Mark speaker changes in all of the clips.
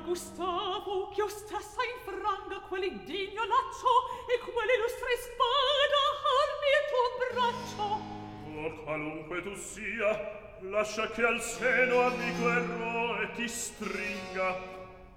Speaker 1: Gustavo, ch'io stessa infranga quell'indigno laccio e quell'illustre spada al mio tuo braccio.
Speaker 2: O qualunque tu sia, lascia che al seno amico eroe ti stringa.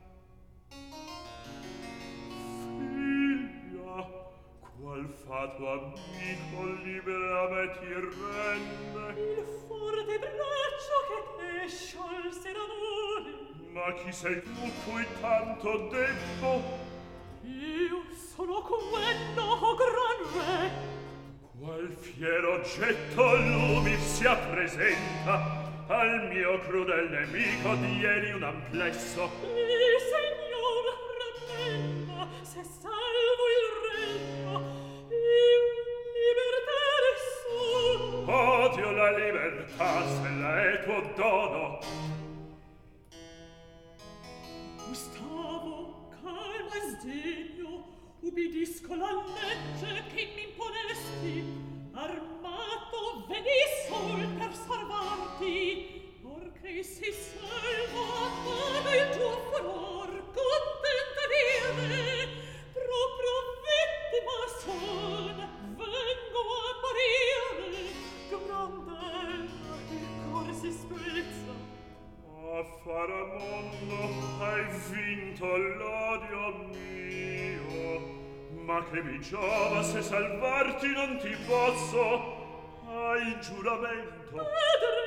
Speaker 2: Figlia, qual fato amico libera me ti rende?
Speaker 1: Il forte braccio che te sciolse d'amore.
Speaker 2: Ma chi sei tu cui tanto debbo?
Speaker 1: Io sono quello gran re.
Speaker 2: Qual fiero oggetto lumi si appresenta al mio crudel nemico di ieri un amplesso.
Speaker 1: Signor, rammenta, se salvo il regno, io libertà nessuno.
Speaker 2: Odio la libertà se la è tuo dono.
Speaker 1: Gustavo, calma e sdegno, ubbidisco la legge che m'imponesti. Armato veni sol per salvarti, or che si salva appaga il tuo furor, contenta dire, proprio vittima son, vengo a morire, grandella che cor si spezza.
Speaker 2: Faramondo, hai vinto l'odio mio, ma che mi giova se salvarti non ti posso. Hai giuramento.
Speaker 1: Padre